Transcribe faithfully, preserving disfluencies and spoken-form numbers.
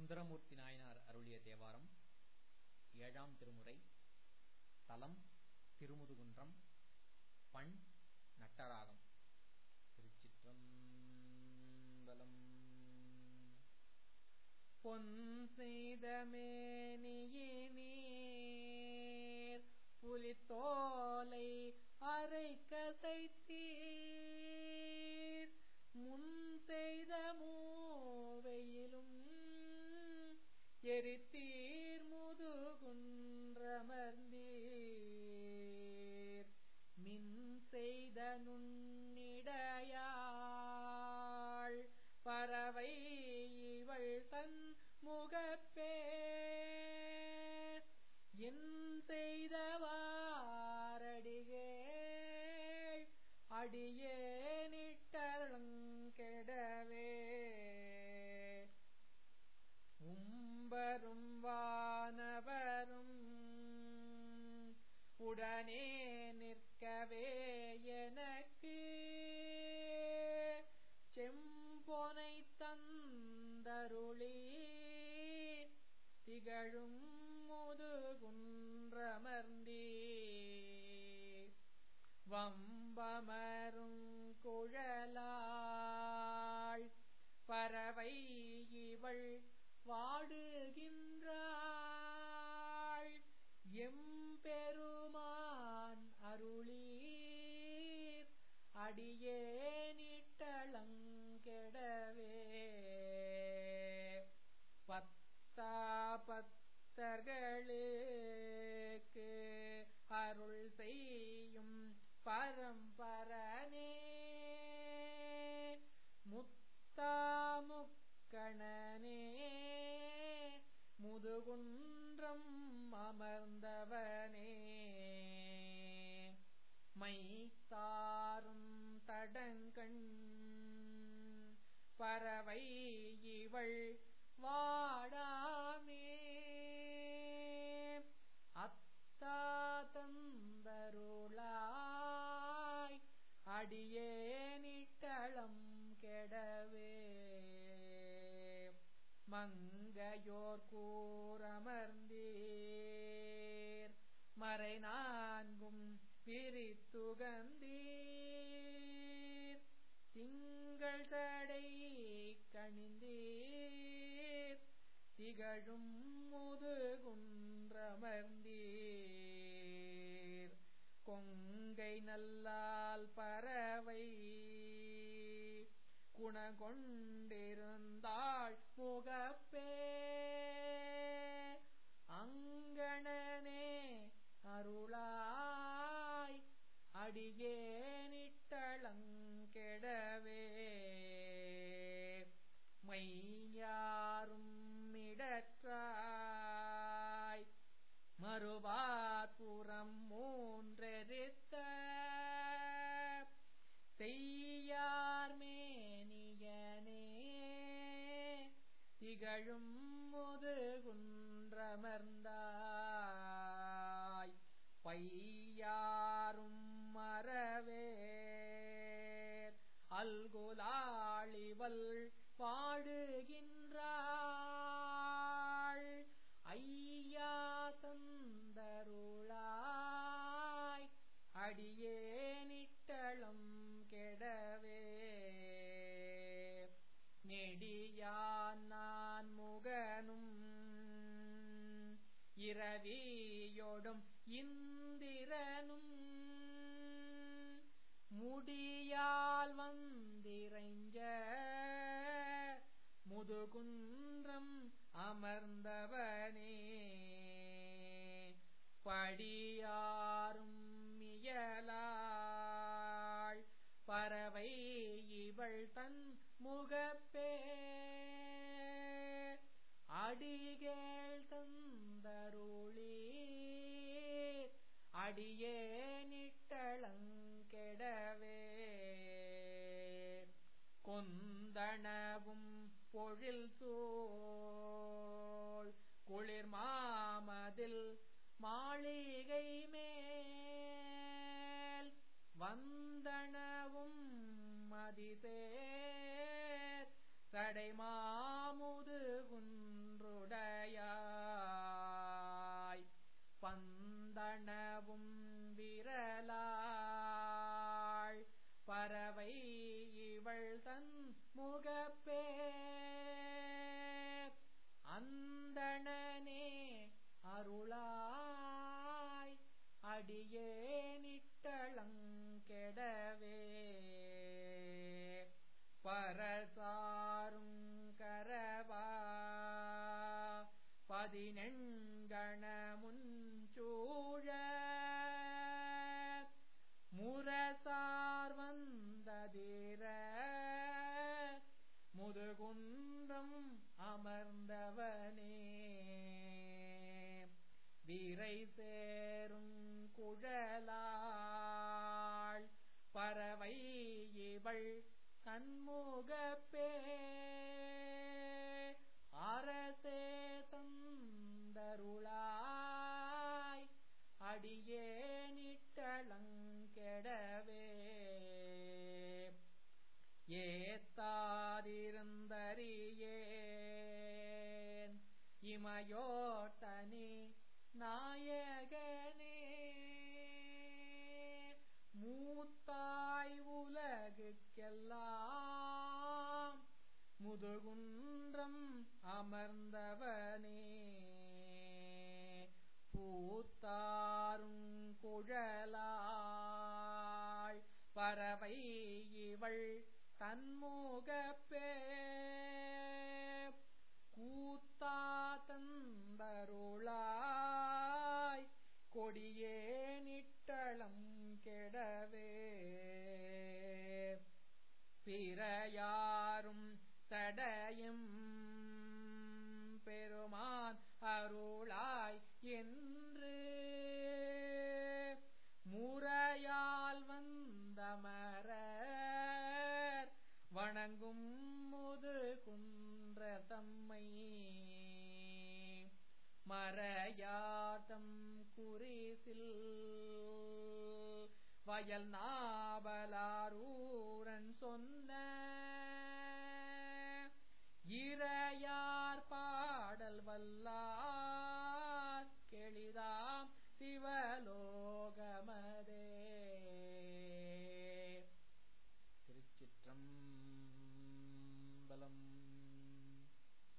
சுந்தரமூர்த்தி நாயனார் அருளிய தேவாரம் ஏழாம் திருமுறை. தலம் திருமுதுகுன்றம். பண் நட்டராகம். திருச்சிற்றம்பலம். பொன் செய்த மேனியினீர் புலித்தோலை அரை கசைத்தீர் முன் செய்த மூவையிலும் எரித்தீர் முதுகுன்றமர்ந்தீர் மின் செய்த நுண்ணிடையாள் பறவை இவள் தன் முகப்பே என் செய்தவாரடிகேள் அடியேனிட்டருங்கெடவே உம்பரும் வானவரும் உடனே நிற்கவே எனக்கு செம்பொனை தந்தருளி திகழும் முதுகுன்றமர்ந்தீர் வம்பமரும் குழலாள் பறவை இவள் வாடுகின்றாள் எம்பெருமான் அருளீர் அடியேனிட்டளங்கெடவே பத்தா பத்தர்களுக்கு அருள் செய்யும் பரம்பரனே முத்தாமுக்கணனே முதுகுன்றம் அமர்ந்தவனே மைத்தாரும் தடங்கண் பறவை இவள் வாடாமே அத்தா தந்தருளாய் அடியேனிட்டளம் கெடவே மங்கையோர் கூரமர்ந்தீர் மறை நான்கும் பிரித்துகந்தீர் திங்கள் சடை கணிந்தீர் திகழும் முதுகுன்றமர்ந்தீர் கொங்கை நல்லால் பறவை குணகொண்டிருந்தாள் முகப்பே அங்கணனே அருளாய் அடியேனிட்டளங்கெடவே மையாரும் இடற்றாய் மறுவார்புறம் மூன்றெரித்த செய்யார் மேனியனே திகழும் முதுகுன்றமர்ந்தாய் பையாரும் மறவேர் அல்குலாளிவள் பாடுகின்றாள் ஐயா தந்தருளாய் அடியேனிட்டளம் கெடவே நெடியான் நான் முகனும் இரவியோடும் இந்திரனும் முடியால் வந்திரைஞ்ச முதுகுன்றம் அமர்ந்தவனே படியாரும் இயலாள் பறவை இவள் தன் முகப்பே அடிகேள் தந்தருளீர் அடியேனிட்டளங்கெடவே கொந்தணவும் பொழில் சூழ் குளிர் மாமதில் மாளிகை மேல் வந்தனவும் மதிசேர் சடைமாமுது குன்றோனே அடியேனிட்டளங்கெடவே பரசாரும் கரவா பதினெண்கண முஞ்சூழ முரசார் வந்ததிர முதுகுன்றம் அமர்ந்தவனே விரை சேரும் குழலாள் பறவை இவள் கண்முகப்பே அரசே தந்தருளாய் அடியேனிட்டளங்கெடவே ஏத்தாதிருந்தறியேன் இமையோட்டனி நாயகனே மூத்தாய் உலகுக்கெல்லாம் முதுகுன்றம் அமர்ந்தவனே பூத்தாரும் குழலாள் பறவை இவள் தன்முகப்பே கூத்தா தந்தருளாய் கொடியேனிட்டளம் கெடவே பிறையாரும் சடையும் பெருமான் அருளாய் என்று முறையால் வந்தமரர் வணங்கும் முதுகுன்ற தம்மை மறையார்தம் குறிசில் வயல் நாவலாரூரன் சொன்ன இறையார் பாடல் வல்லார் கெளிதாம் சிவலோகமதே